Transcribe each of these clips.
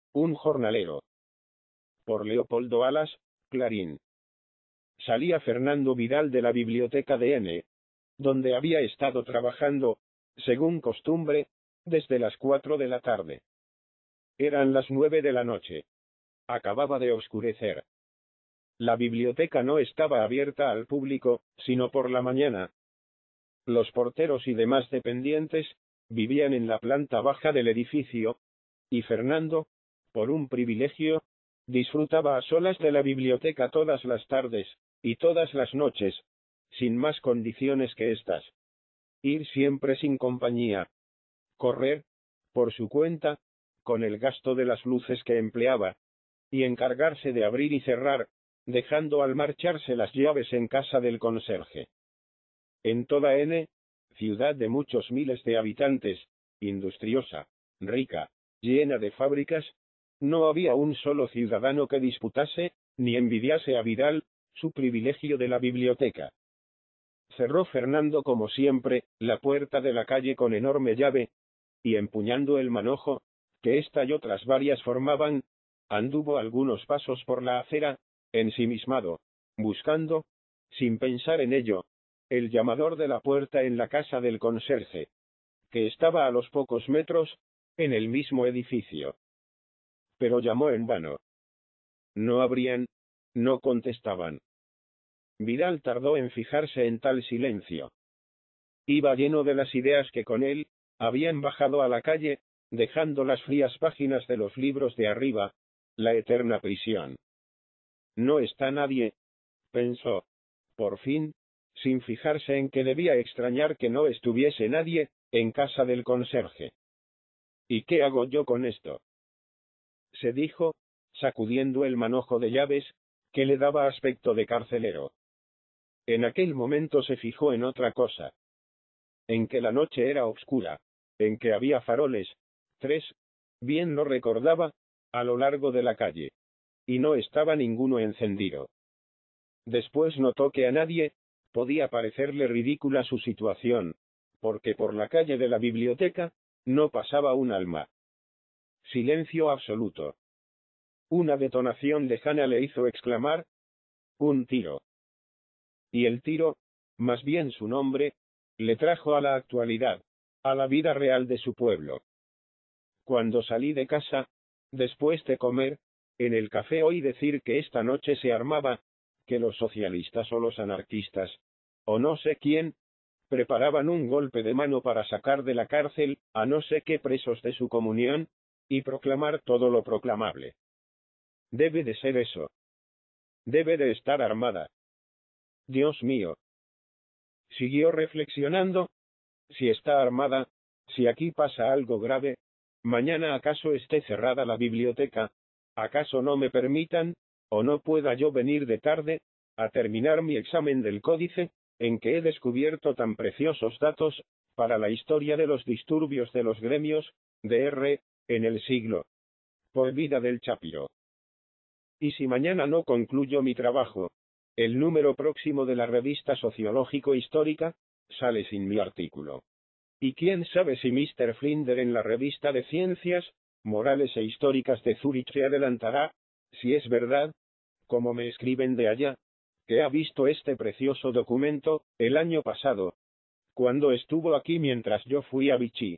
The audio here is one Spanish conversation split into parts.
Un jornalero. Por Leopoldo Alas, Clarín. Salía Fernando Vidal de la biblioteca de N., donde había estado trabajando, según costumbre, desde las 4 de la tarde. Eran las 9 de la noche. Acababa de oscurecer. La biblioteca no estaba abierta al público, sino por la mañana. Los porteros y demás dependientes vivían en la planta baja del edificio, y Fernando, por un privilegio, disfrutaba a solas de la biblioteca todas las tardes, y todas las noches, sin más condiciones que estas. Ir siempre sin compañía. Correr, por su cuenta, con el gasto de las luces que empleaba, y encargarse de abrir y cerrar, dejando al marcharse las llaves en casa del conserje. En toda N., ciudad de muchos miles de habitantes, industriosa, rica, llena de fábricas, no había un solo ciudadano que disputase, ni envidiase a Vidal, su privilegio de la biblioteca. Cerró Fernando como siempre, la puerta de la calle con enorme llave, y empuñando el manojo, que ésta y otras varias formaban, anduvo algunos pasos por la acera, ensimismado, buscando, sin pensar en ello, el llamador de la puerta en la casa del conserje, que estaba a los pocos metros, en el mismo edificio. Pero llamó en vano. No abrían, no contestaban. Vidal tardó en fijarse en tal silencio. Iba lleno de las ideas que con él habían bajado a la calle, dejando las frías páginas de los libros de arriba, la eterna prisión. No está nadie, pensó, por fin, sin fijarse en que debía extrañar que no estuviese nadie en casa del conserje. ¿Y qué hago yo con esto?, se dijo, sacudiendo el manojo de llaves, que le daba aspecto de carcelero. En aquel momento se fijó en otra cosa. En que la noche era oscura, en que había faroles, 3, bien lo recordaba, a lo largo de la calle. Y no estaba ninguno encendido. Después notó que a nadie podía parecerle ridícula su situación, porque por la calle de la biblioteca no pasaba un alma. Silencio absoluto. Una detonación lejana le hizo exclamar: «¡Un tiro!». Y el tiro, más bien su nombre, le trajo a la actualidad, a la vida real de su pueblo. Cuando salí de casa, después de comer, en el café oí decir que esta noche se armaba, que los socialistas o los anarquistas, o no sé quién, preparaban un golpe de mano para sacar de la cárcel a no sé qué presos de su comunión, y proclamar todo lo proclamable. Debe de ser eso. Debe de estar armada. Dios mío. Siguió reflexionando. Si está armada, si aquí pasa algo grave, mañana acaso esté cerrada la biblioteca, acaso no me permitan, o no pueda yo venir de tarde, a terminar mi examen del códice, en que he descubierto tan preciosos datos, para la historia de los disturbios de los gremios, de en el siglo. Por vida del Chapiro. Y si mañana no concluyo mi trabajo, el número próximo de la revista Sociológico-Histórica sale sin mi artículo. Y quién sabe si Mr. Flinder en la revista de Ciencias Morales e Históricas de Zúrich se adelantará, si es verdad, como me escriben de allá, que ha visto este precioso documento el año pasado, cuando estuvo aquí mientras yo fui a Vichy.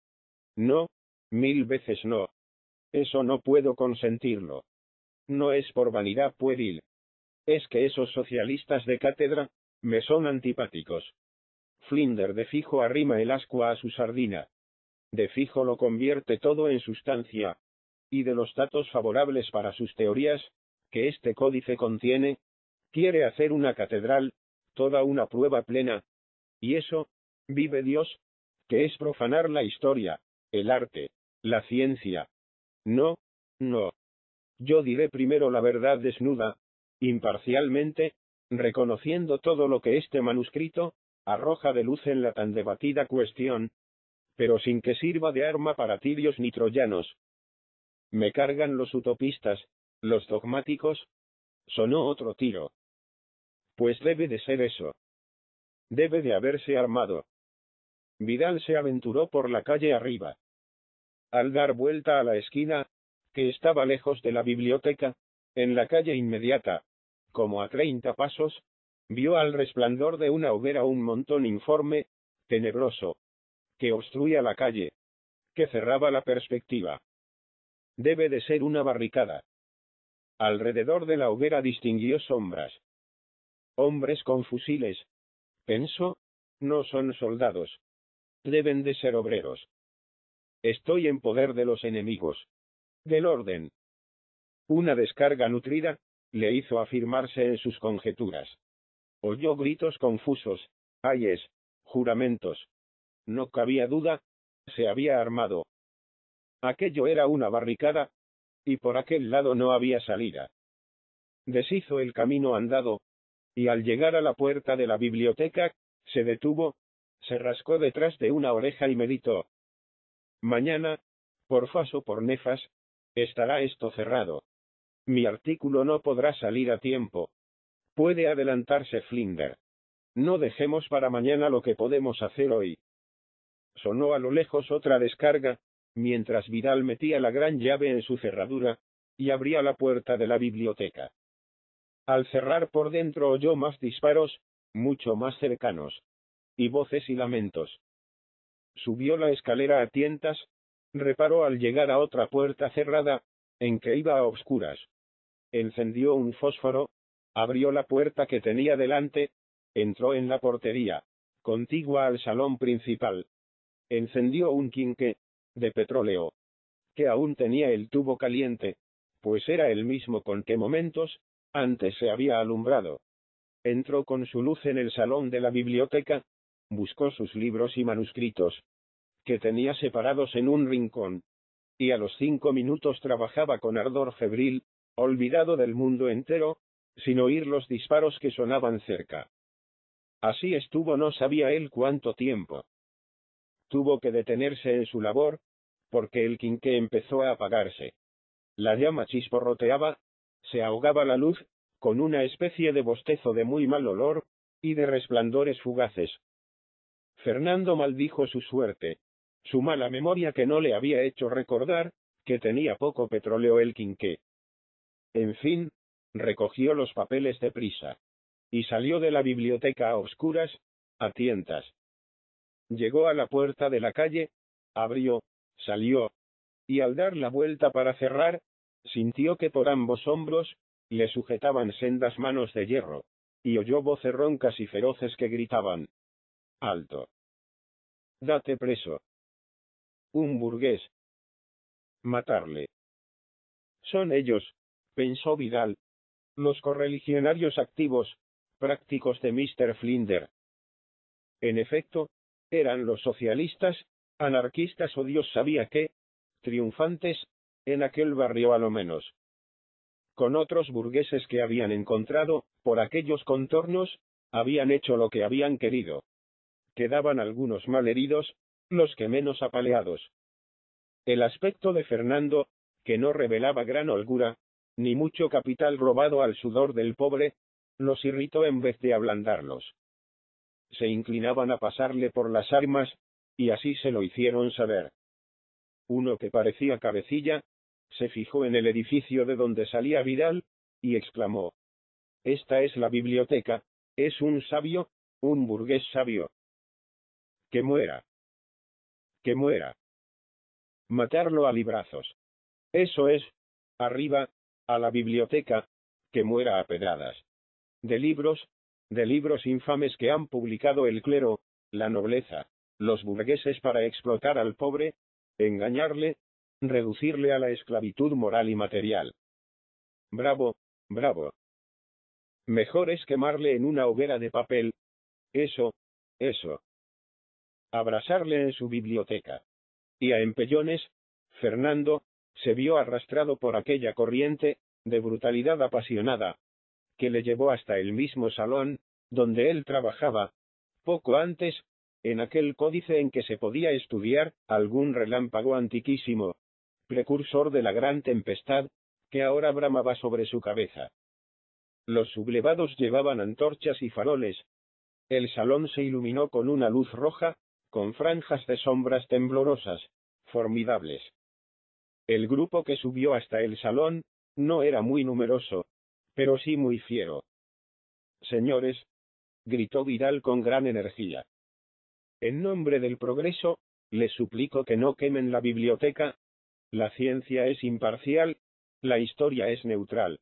No, 1000 veces no. Eso no puedo consentirlo. No es por vanidad pueril. Es que esos socialistas de cátedra me son antipáticos. Flinder de fijo arrima el ascua a su sardina. De fijo lo convierte todo en sustancia. Y de los datos favorables para sus teorías, que este códice contiene, quiere hacer una catedral, toda una prueba plena. Y eso, vive Dios, que es profanar la historia, el arte, la ciencia. No, no. Yo diré primero la verdad desnuda, imparcialmente, reconociendo todo lo que este manuscrito arroja de luz en la tan debatida cuestión, pero sin que sirva de arma para tirios ni troyanos. Me cargan los utopistas, los dogmáticos. Sonó otro tiro. Pues debe de ser eso. Debe de haberse armado. Vidal se aventuró por la calle arriba. Al dar vuelta a la esquina, que estaba lejos de la biblioteca, en la calle inmediata, como a 30 pasos, vio al resplandor de una hoguera un montón informe, tenebroso, que obstruía la calle, que cerraba la perspectiva. Debe de ser una barricada. Alrededor de la hoguera distinguió sombras. Hombres con fusiles. Pensó, no son soldados. Deben de ser obreros. Estoy en poder de los enemigos. Del orden. Una descarga nutrida le hizo afirmarse en sus conjeturas. Oyó gritos confusos, ayes, juramentos. No cabía duda, se había armado. Aquello era una barricada, y por aquel lado no había salida. Deshizo el camino andado, y al llegar a la puerta de la biblioteca, se detuvo, se rascó detrás de una oreja y meditó. Mañana, por fas o por nefas, estará esto cerrado. Mi artículo no podrá salir a tiempo. Puede adelantarse Flinders. No dejemos para mañana lo que podemos hacer hoy. Sonó a lo lejos otra descarga, mientras Vidal metía la gran llave en su cerradura, y abría la puerta de la biblioteca. Al cerrar por dentro oyó más disparos, mucho más cercanos, y voces y lamentos. Subió la escalera a tientas, reparó al llegar a otra puerta cerrada, en que iba a obscuras. Encendió un fósforo, abrió la puerta que tenía delante, entró en la portería, contigua al salón principal. Encendió un quinqué, de petróleo, que aún tenía el tubo caliente, pues era el mismo con que momentos antes se había alumbrado. Entró con su luz en el salón de la biblioteca, buscó sus libros y manuscritos, que tenía separados en un rincón, y a los 5 minutos trabajaba con ardor febril, olvidado del mundo entero, sin oír los disparos que sonaban cerca. Así estuvo no sabía él cuánto tiempo. Tuvo que detenerse en su labor, porque el quinqué empezó a apagarse. La llama chisporroteaba, se ahogaba la luz, con una especie de bostezo de muy mal olor, y de resplandores fugaces. Fernando maldijo su suerte, su mala memoria que no le había hecho recordar, que tenía poco petróleo el quinqué. En fin, recogió los papeles deprisa, y salió de la biblioteca a oscuras, a tientas. Llegó a la puerta de la calle, abrió, salió, y al dar la vuelta para cerrar, sintió que por ambos hombros le sujetaban sendas manos de hierro, y oyó voces roncas y feroces que gritaban: «¡Alto! ¡Date preso! ¡Un burgués! ¡Matarle!». Son ellos, pensó Vidal, los correligionarios activos, prácticos de Mr. Flinders. En efecto, eran los socialistas, anarquistas o Dios sabía qué, triunfantes, en aquel barrio a lo menos. Con otros burgueses que habían encontrado, por aquellos contornos, habían hecho lo que habían querido. Quedaban algunos mal heridos, los que menos apaleados. El aspecto de Fernando, que no revelaba gran holgura, ni mucho capital robado al sudor del pobre, los irritó en vez de ablandarlos. Se inclinaban a pasarle por las armas, y así se lo hicieron saber. Uno que parecía cabecilla, se fijó en el edificio de donde salía Vidal, y exclamó: «Esta es la biblioteca, es un sabio, un burgués sabio. ¡Que muera! ¡Que muera! Matarlo a librazos. Eso es, arriba, a la biblioteca, que muera a pedradas. De libros infames que han publicado el clero, la nobleza, los burgueses para explotar al pobre, engañarle, reducirle a la esclavitud moral y material. Bravo, bravo. Mejor es quemarle en una hoguera de papel. Eso. Abrasarle en su biblioteca». Y a empellones, Fernando se vio arrastrado por aquella corriente de brutalidad apasionada, que le llevó hasta el mismo salón, donde él trabajaba, poco antes, en aquel códice en que se podía estudiar algún relámpago antiquísimo, precursor de la gran tempestad, que ahora bramaba sobre su cabeza. Los sublevados llevaban antorchas y faroles. El salón se iluminó con una luz roja, con franjas de sombras temblorosas, formidables. El grupo que subió hasta el salón no era muy numeroso, pero sí muy fiero. Señores, gritó Vidal con gran energía. En nombre del progreso, les suplico que no quemen la biblioteca. La ciencia es imparcial, la historia es neutral.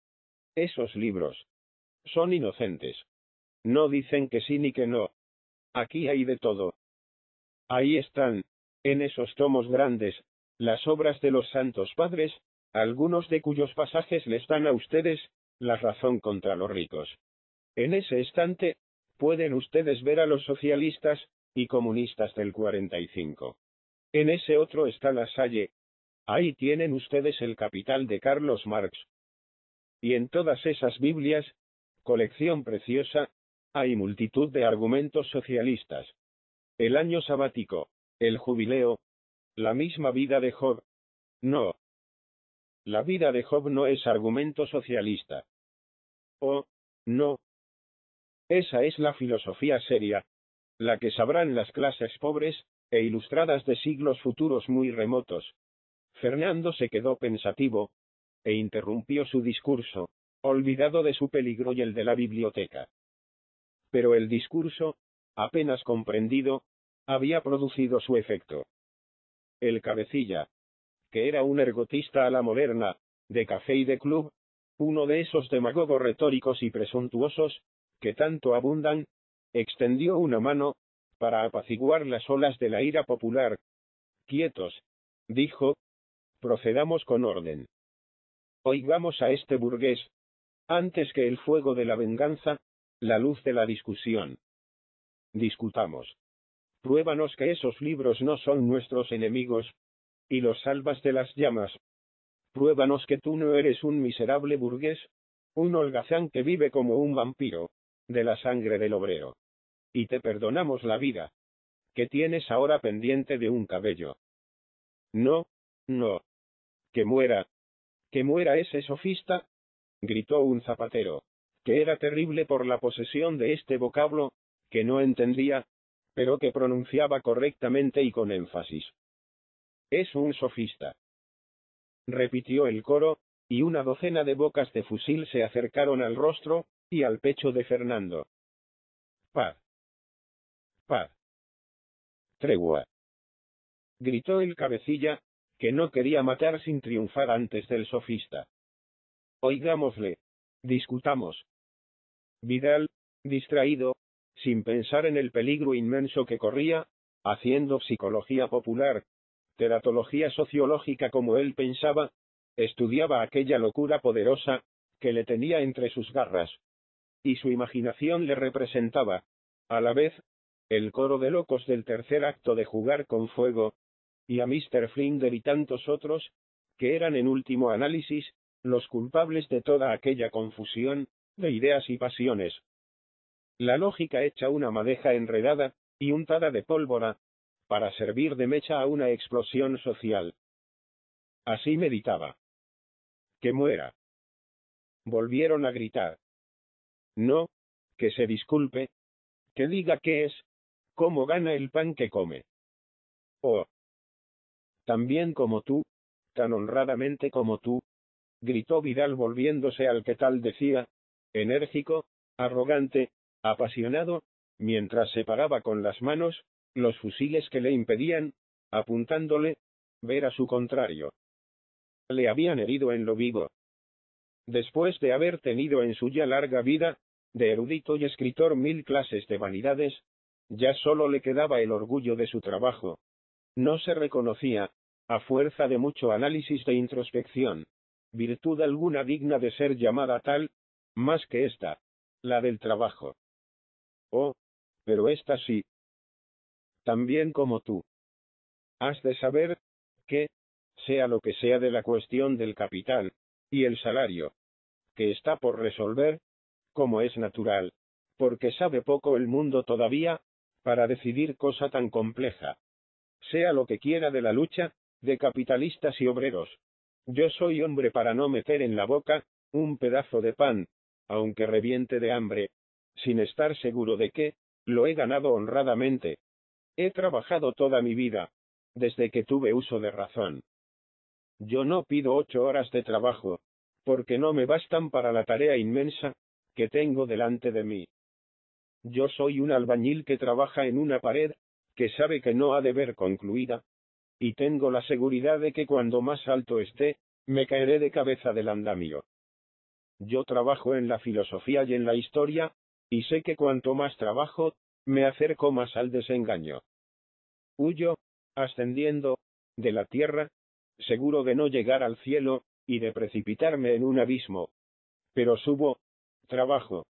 Esos libros son inocentes. No dicen que sí ni que no. Aquí hay de todo. Ahí están, en esos tomos grandes, las obras de los santos padres, algunos de cuyos pasajes les dan a ustedes la razón contra los ricos. En ese estante, pueden ustedes ver a los socialistas y comunistas del 45. En ese otro está La Salle. Ahí tienen ustedes el Capital de Carlos Marx. Y en todas esas Biblias, colección preciosa, hay multitud de argumentos socialistas. El año sabático, el jubileo, la misma vida de Job. No. La vida de Job no es argumento socialista. Oh, no. Esa es la filosofía seria, la que sabrán las clases pobres e ilustradas de siglos futuros muy remotos. Fernando se quedó pensativo, e interrumpió su discurso, olvidado de su peligro y el de la biblioteca. Pero el discurso, apenas comprendido, había producido su efecto. El cabecilla, que era un ergotista a la moderna, de café y de club, uno de esos demagogos retóricos y presuntuosos, que tanto abundan, extendió una mano, para apaciguar las olas de la ira popular. Quietos, dijo, procedamos con orden. Oigamos a este burgués, antes que el fuego de la venganza, la luz de la discusión. Discutamos. Pruébanos que esos libros no son nuestros enemigos, y los salvas de las llamas. Pruébanos que tú no eres un miserable burgués, un holgazán que vive como un vampiro, de la sangre del obrero. Y te perdonamos la vida, que tienes ahora pendiente de un cabello. No, no. Que muera ese sofista, gritó un zapatero, que era terrible por la posesión de este vocablo, que no entendía, pero que pronunciaba correctamente y con énfasis. Es un sofista. Repitió el coro, y una docena de bocas de fusil se acercaron al rostro y al pecho de Fernando. Paz. Paz. Tregua. Gritó el cabecilla, que no quería matar sin triunfar antes del sofista. Oigámosle. Discutamos. Vidal, distraído, sin pensar en el peligro inmenso que corría, haciendo psicología popular, teratología sociológica como él pensaba, estudiaba aquella locura poderosa, que le tenía entre sus garras. Y su imaginación le representaba, a la vez, el coro de locos del tercer acto de Jugar con Fuego, y a Mr. Flinders y tantos otros, que eran en último análisis, los culpables de toda aquella confusión, de ideas y pasiones. La lógica hecha una madeja enredada, y untada de pólvora, para servir de mecha a una explosión social. Así meditaba. Que muera. Volvieron a gritar. No, que se disculpe, que diga qué es, cómo gana el pan que come. Oh. También como tú, tan honradamente como tú, gritó Vidal volviéndose al que tal decía, enérgico, arrogante, apasionado, mientras separaba con las manos los fusiles que le impedían, apuntándole, ver a su contrario. Le habían herido en lo vivo. Después de haber tenido en su ya larga vida, de erudito y escritor 1000 clases de vanidades, ya solo le quedaba el orgullo de su trabajo. No se reconocía, a fuerza de mucho análisis de introspección, virtud alguna digna de ser llamada tal, más que esta, la del trabajo. Oh, pero esta sí. También como tú. Has de saber, que, sea lo que sea de la cuestión del capital, y el salario, que está por resolver, como es natural, porque sabe poco el mundo todavía, para decidir cosa tan compleja. Sea lo que quiera de la lucha, de capitalistas y obreros. Yo soy hombre para no meter en la boca un pedazo de pan, aunque reviente de hambre, sin estar seguro de que lo he ganado honradamente. He trabajado toda mi vida, desde que tuve uso de razón. Yo no pido 8 horas de trabajo, porque no me bastan para la tarea inmensa que tengo delante de mí. Yo soy un albañil que trabaja en una pared, que sabe que no ha de ver concluida, y tengo la seguridad de que cuando más alto esté, me caeré de cabeza del andamio. Yo trabajo en la filosofía y en la historia, y sé que cuanto más trabajo, me acerco más al desengaño. Huyo, ascendiendo, de la tierra, seguro de no llegar al cielo, y de precipitarme en un abismo. Pero subo, trabajo.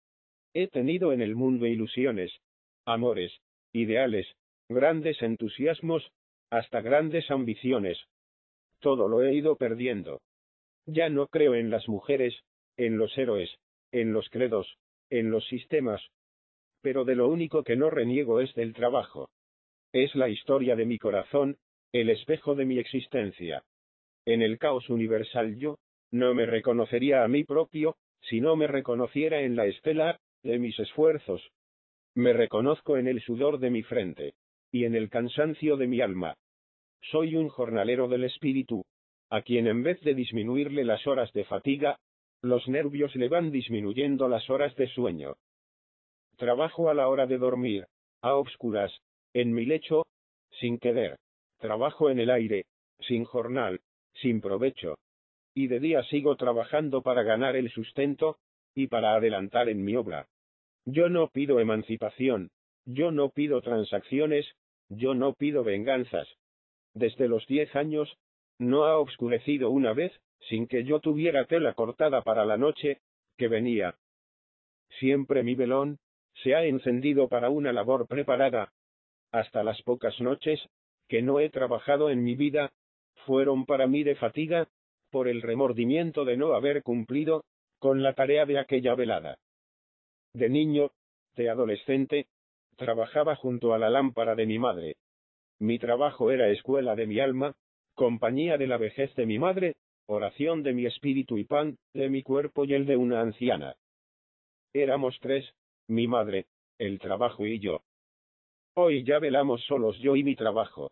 He tenido en el mundo ilusiones, amores, ideales, grandes entusiasmos, hasta grandes ambiciones. Todo lo he ido perdiendo. Ya no creo en las mujeres, en los héroes, en los credos, en los sistemas. Pero de lo único que no reniego es del trabajo. Es la historia de mi corazón, el espejo de mi existencia. En el caos universal yo no me reconocería a mí propio, si no me reconociera en la estela de mis esfuerzos. Me reconozco en el sudor de mi frente, y en el cansancio de mi alma. Soy un jornalero del espíritu, a quien en vez de disminuirle las horas de fatiga, los nervios le van disminuyendo las horas de sueño. Trabajo a la hora de dormir, a obscuras, en mi lecho, sin querer. Trabajo en el aire, sin jornal, sin provecho. Y de día sigo trabajando para ganar el sustento, y para adelantar en mi obra. Yo no pido emancipación, yo no pido transacciones, yo no pido venganzas. Desde los 10 años, no ha oscurecido una vez, sin que yo tuviera tela cortada para la noche, que venía. Siempre mi velón se ha encendido para una labor preparada. Hasta las pocas noches que no he trabajado en mi vida, fueron para mí de fatiga, por el remordimiento de no haber cumplido con la tarea de aquella velada. De niño, de adolescente, trabajaba junto a la lámpara de mi madre. Mi trabajo era escuela de mi alma, compañía de la vejez de mi madre, oración de mi espíritu y pan de mi cuerpo y el de una anciana. Éramos tres, mi madre, el trabajo y yo. Hoy ya velamos solos yo y mi trabajo.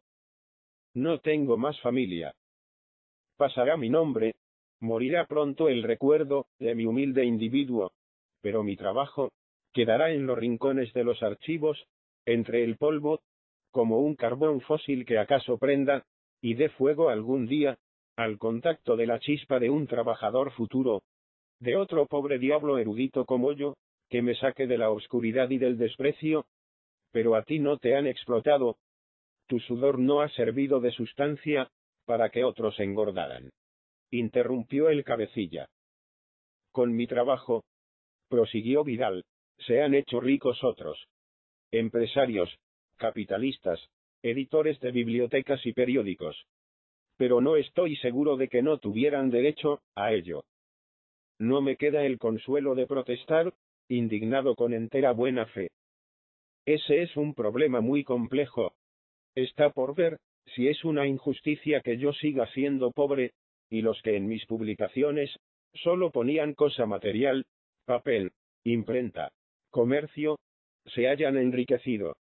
No tengo más familia. Pasará mi nombre, morirá pronto el recuerdo de mi humilde individuo, pero mi trabajo quedará en los rincones de los archivos, entre el polvo, como un carbón fósil que acaso prenda, y dé fuego algún día, al contacto de la chispa de un trabajador futuro, de otro pobre diablo erudito como yo, que me saque de la oscuridad y del desprecio. Pero a ti no te han explotado. Tu sudor no ha servido de sustancia para que otros engordaran. Interrumpió el cabecilla. Con mi trabajo, prosiguió Vidal, se han hecho ricos otros. Empresarios, capitalistas, editores de bibliotecas y periódicos. Pero no estoy seguro de que no tuvieran derecho a ello. No me queda el consuelo de protestar, indignado con entera buena fe. Ese es un problema muy complejo. Está por ver si es una injusticia que yo siga siendo pobre, y los que en mis publicaciones solo ponían cosa material, papel, imprenta, comercio, se hayan enriquecido.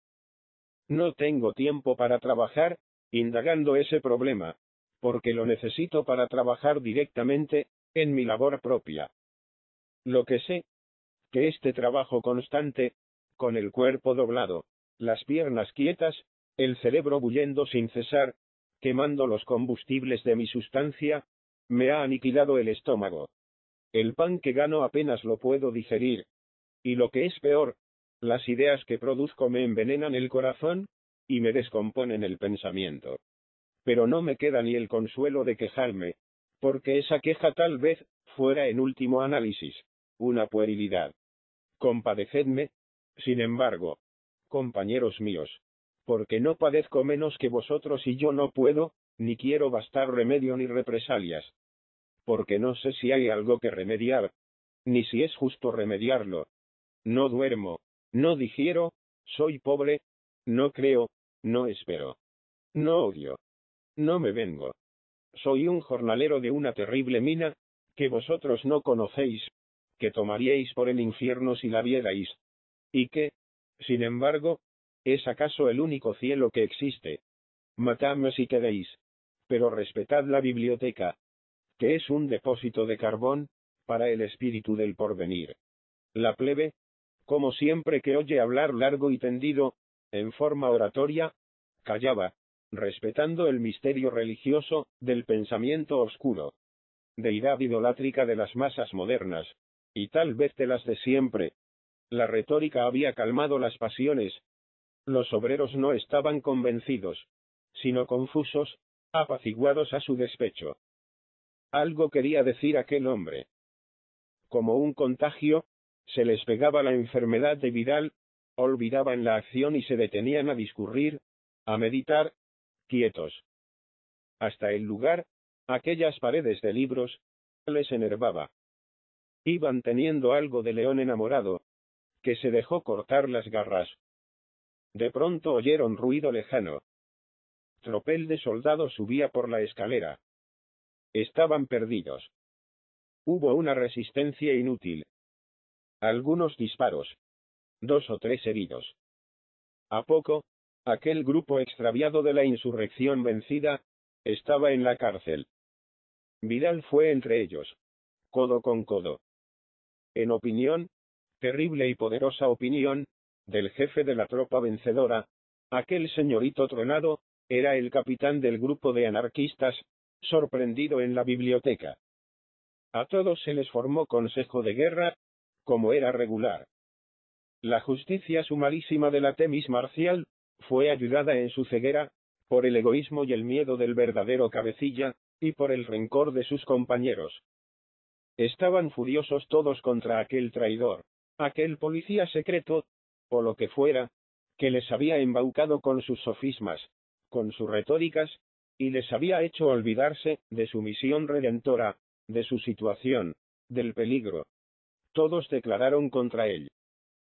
No tengo tiempo para trabajar, indagando ese problema, porque lo necesito para trabajar directamente, en mi labor propia. Lo que sé, que este trabajo constante, con el cuerpo doblado, las piernas quietas, el cerebro bullendo sin cesar, quemando los combustibles de mi sustancia, me ha aniquilado el estómago. El pan que gano apenas lo puedo digerir. Y lo que es peor, las ideas que produzco me envenenan el corazón, y me descomponen el pensamiento. Pero no me queda ni el consuelo de quejarme, porque esa queja tal vez fuera en último análisis una puerilidad. Compadecedme, sin embargo, compañeros míos, porque no padezco menos que vosotros y yo no puedo, ni quiero bastar remedio ni represalias. Porque no sé si hay algo que remediar, ni si es justo remediarlo. No duermo, no digiero, soy pobre, no creo, no espero. No odio. No me vengo. Soy un jornalero de una terrible mina, que vosotros no conocéis, que tomaríais por el infierno si la vierais. Y que, sin embargo, es acaso el único cielo que existe. Matadme si queréis. pero respetad la biblioteca, que es un depósito de carbón, para el espíritu del porvenir. La plebe, como siempre que oye hablar largo y tendido, en forma oratoria, callaba, respetando el misterio religioso, del pensamiento oscuro, deidad idolátrica de las masas modernas, y tal vez de las de siempre. La retórica había calmado las pasiones. Los obreros no estaban convencidos, sino confusos, apaciguados a su despecho. Algo quería decir aquel hombre. Como un contagio, se les pegaba la enfermedad de Vidal, olvidaban la acción y se detenían a discurrir, a meditar, quietos. Hasta el lugar, aquellas paredes de libros, les enervaba. Iban teniendo algo de león enamorado, que se dejó cortar las garras. De pronto oyeron ruido lejano. Tropel de soldados subía por la escalera. Estaban perdidos. Hubo una resistencia inútil. Algunos disparos. 2 o 3 heridos. A poco, aquel grupo extraviado de la insurrección vencida, estaba en la cárcel. Vidal fue entre ellos, codo con codo. En opinión, terrible y poderosa opinión, del jefe de la tropa vencedora, aquel señorito Tronado, era el capitán del grupo de anarquistas, sorprendido en la biblioteca. A todos se les formó consejo de guerra, como era regular. La justicia sumarísima de la Temis marcial, fue ayudada en su ceguera, por el egoísmo y el miedo del verdadero cabecilla, y por el rencor de sus compañeros. Estaban furiosos todos contra aquel traidor, aquel policía secreto, o lo que fuera, que les había embaucado con sus sofismas, con sus retóricas, y les había hecho olvidarse de su misión redentora, de su situación, del peligro. Todos declararon contra él.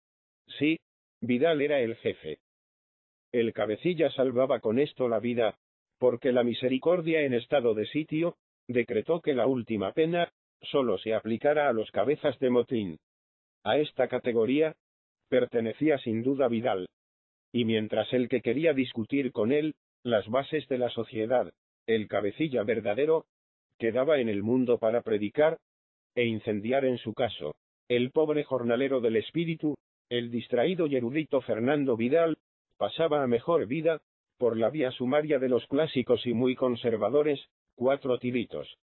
Sí, Vidal era el jefe. El cabecilla salvaba con esto la vida, porque la misericordia en estado de sitio, decretó que la última pena, solo se aplicara a los cabezas de motín. A esta categoría, pertenecía sin duda Vidal. Y mientras el que quería discutir con él, las bases de la sociedad, el cabecilla verdadero, quedaba en el mundo para predicar, e incendiar en su caso, el pobre jornalero del espíritu, el distraído y erudito Fernando Vidal, pasaba a mejor vida, por la vía sumaria de los clásicos y muy conservadores, 4 tiritos.